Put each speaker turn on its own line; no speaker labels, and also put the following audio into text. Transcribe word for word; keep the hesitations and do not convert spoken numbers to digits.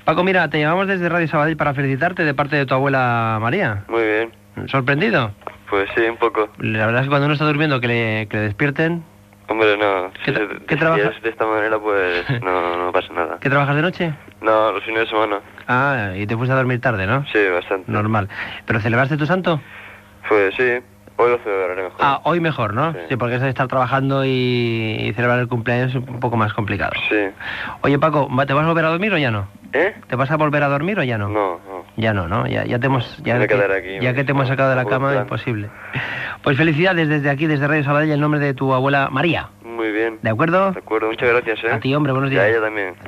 Paco, mira, te llamamos desde Radio Sabadell para felicitarte de parte de tu abuela María.
Muy bien.
¿Sorprendido?
Pues sí, un poco.
La verdad es que cuando uno está durmiendo que le, que le despierten...
Hombre, no.
¿Qué,
Si,
tra
se-
¿qué
si
trabajas?
es de esta manera, pues no, no pasa nada.
¿Qué trabajas de noche?
No, los fines de semana.
Ah, y te fuiste a dormir tarde, ¿no?
Sí, bastante.
Normal. ¿Pero celebraste tu santo?
Pues sí, hoy lo celebraré mejor.
Ah, hoy mejor, ¿no?
Sí.
Sí, porque eso de estar trabajando y, y celebrar el cumpleaños es un poco más complicado.
Sí.
Oye, Paco, ¿va- ¿te vas a volver a dormir o ya no?
¿Eh?
¿Te vas a volver a dormir o ya no?
No, no.
Ya no, ¿no? Ya, ya te hemos... Ya,
Me voy a
que,
quedar aquí,
ya
me-
que te hemos sacado de la
no,
cama,
plan.
imposible. Pues felicidades desde aquí, desde Radio Sabadell, en nombre de tu abuela María.
Muy bien.
¿De acuerdo?
De acuerdo, muchas gracias, ¿eh?
A ti, hombre, buenos
Y a
días.
ella también.